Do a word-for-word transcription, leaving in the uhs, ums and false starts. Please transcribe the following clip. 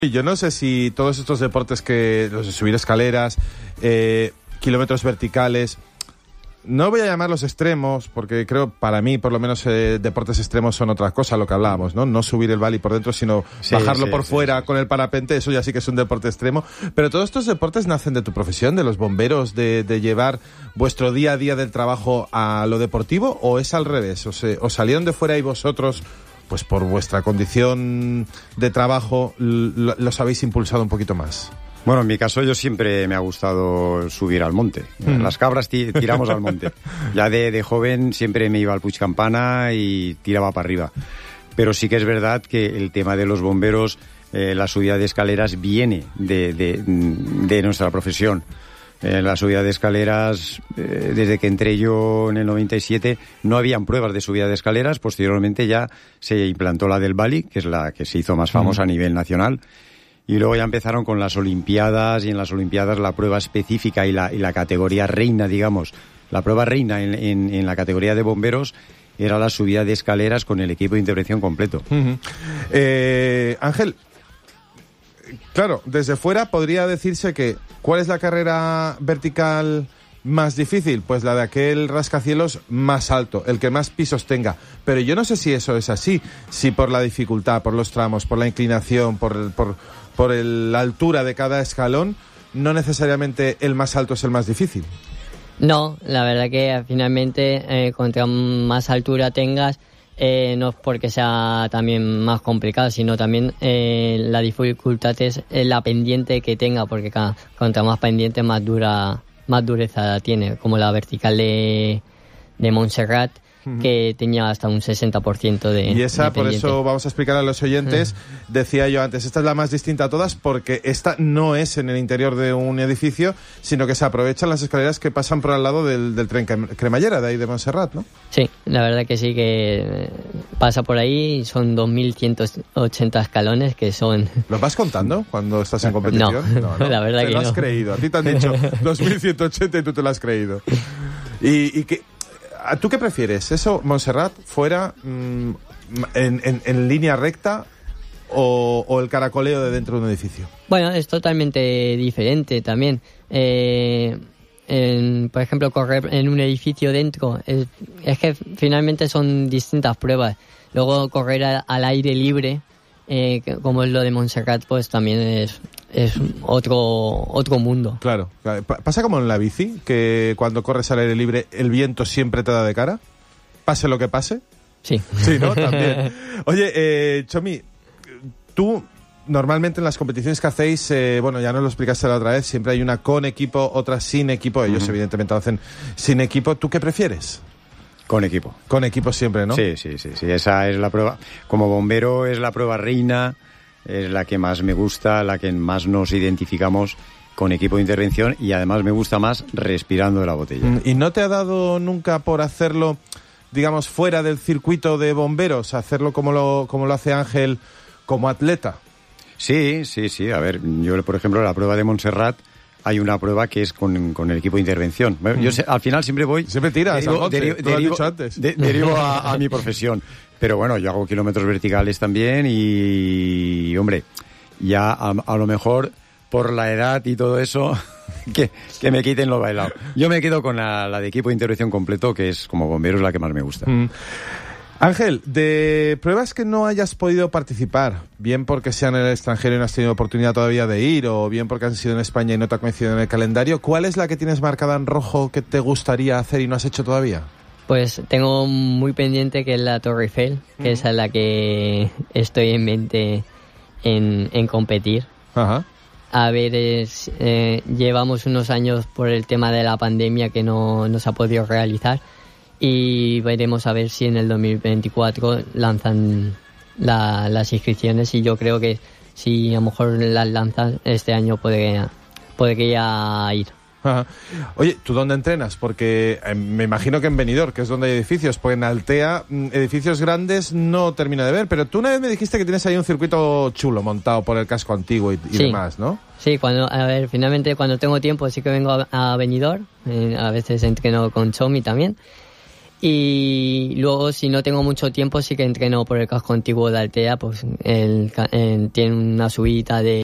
Yo no sé si todos estos deportes que, los de subir escaleras, eh, kilómetros verticales, no voy a llamarlos extremos, porque creo, para mí, por lo menos, eh, deportes extremos son otra cosa, lo que hablábamos, ¿no? No subir el valley por dentro, sino sí, bajarlo sí, por sí, fuera sí. con el parapente, eso ya sí que es un deporte extremo. Pero todos estos deportes nacen de tu profesión, de los bomberos, de, de llevar vuestro día a día del trabajo a lo deportivo, ¿o es al revés? ¿O, se, o salieron de fuera y vosotros, pues por vuestra condición de trabajo, l- los habéis impulsado un poquito más? Bueno, en mi caso yo siempre me ha gustado subir al monte. Mm. Las cabras t- tiramos al monte. Ya de, de joven siempre me iba al Puig Campana y tiraba para arriba. Pero sí que es verdad que el tema de los bomberos, eh, la subida de escaleras viene de, de, de nuestra profesión. En la subida de escaleras, eh, desde que entré yo en el noventa y siete, no habían pruebas de subida de escaleras. Posteriormente ya se implantó la del valley, que es la que se hizo más famosa mm. a nivel nacional. Y luego ya empezaron con las Olimpiadas, y en las Olimpiadas la prueba específica y la, y la categoría reina, digamos, la prueba reina en, en, en la categoría de bomberos era la subida de escaleras con el equipo de intervención completo. Uh-huh. Eh, Ángel, claro, desde fuera podría decirse que ¿cuál es la carrera vertical más difícil? Pues la de aquel rascacielos más alto, el que más pisos tenga. Pero yo no sé si eso es así, si por la dificultad, por los tramos, por la inclinación, por el, por, por el, la altura de cada escalón, no necesariamente el más alto es el más difícil. No, la verdad que finalmente eh, cuanto más altura tengas, eh, no es porque sea también más complicado, sino también eh, la dificultad es la pendiente que tenga, porque cada, cuanto más pendiente, más dura, más dureza tiene, como la vertical de, de Montserrat, uh-huh. que tenía hasta un sesenta por ciento de Y esa, de por eso vamos a explicar a los oyentes, uh-huh. decía yo antes, esta es la más distinta a todas porque esta no es en el interior de un edificio, sino que se aprovechan las escaleras que pasan por al lado del, del tren cremallera, de ahí de Montserrat, ¿no? Sí, la verdad que sí, que pasa por ahí, son dos mil ciento ochenta escalones que son... ¿Los vas contando cuando estás en competición? No, no, no. La verdad te que lo has no. creído, a ti te han dicho dos mil ciento ochenta y tú te lo has creído. Y, y que... ¿Tú qué prefieres? ¿Eso, Montserrat, fuera mmm, en, en, en línea recta o, o el caracoleo de dentro de un edificio? Bueno, es totalmente diferente también. Eh, en, por ejemplo, correr en un edificio dentro, es, es que finalmente son distintas pruebas. Luego correr a, al aire libre, eh, como es lo de Montserrat, pues también es... es otro otro mundo. Claro. ¿Pasa como en la bici? Que cuando corres al aire libre el viento siempre te da de cara, pase lo que pase. Sí. Sí, ¿no? También. Oye, eh, Chomi, tú normalmente en las competiciones que hacéis, eh, bueno, ya nos lo explicaste la otra vez, siempre hay una con equipo, otra sin equipo. Ellos uh-huh. evidentemente lo hacen sin equipo. ¿Tú qué prefieres? Con equipo. Con equipo siempre, ¿no? Sí, sí, sí, sí. Esa es la prueba. Como bombero es la prueba reina. Es la que más me gusta, la que más nos identificamos con equipo de intervención y además me gusta más respirando de la botella. ¿Y no te ha dado nunca por hacerlo, digamos, fuera del circuito de bomberos, hacerlo como lo, como lo hace Ángel como atleta? Sí, sí, sí. A ver, yo, por ejemplo, la prueba de Montserrat, hay una prueba que es con, con el equipo de intervención. Bueno, mm. Yo sé, al final siempre voy... Siempre tiras, derivo, Alfonso, derivo, lo has derivo, dicho antes. De, derivo a, a mi profesión. Pero bueno, yo hago kilómetros verticales también y, hombre, ya a, a lo mejor por la edad y todo eso, que, que me quiten lo bailado. Yo me quedo con la, la de equipo de intervención completo, que es como bomberos la que más me gusta. Mm. Ángel, de pruebas que no hayas podido participar, bien porque sean en el extranjero y no has tenido oportunidad todavía de ir, o bien porque han sido en España y no te ha coincidido en el calendario, ¿cuál es la que tienes marcada en rojo que te gustaría hacer y no has hecho todavía? Pues tengo muy pendiente que es la Torre Eiffel, que mm. esa es la que estoy en mente en, en competir. Ajá. A ver, es, eh, llevamos unos años por el tema de la pandemia que no, no se ha podido realizar. Y veremos a ver si en el dos mil veinticuatro lanzan la, las inscripciones y yo creo que si a lo mejor las lanzan este año podría, podría ir. Ajá. Oye, ¿tú dónde entrenas? Porque eh, me imagino que en Benidorm, que es donde hay edificios, pues en Altea edificios grandes no termino de ver, pero tú una vez me dijiste que tienes ahí un circuito chulo montado por el casco antiguo y, y sí. demás, ¿no? Sí, cuando, a ver, finalmente cuando tengo tiempo sí que vengo a, a Benidorm, eh, a veces entreno con Chomi también. Y luego, si no tengo mucho tiempo, sí que entreno por el casco antiguo de Altea, pues el, el, tiene una subida de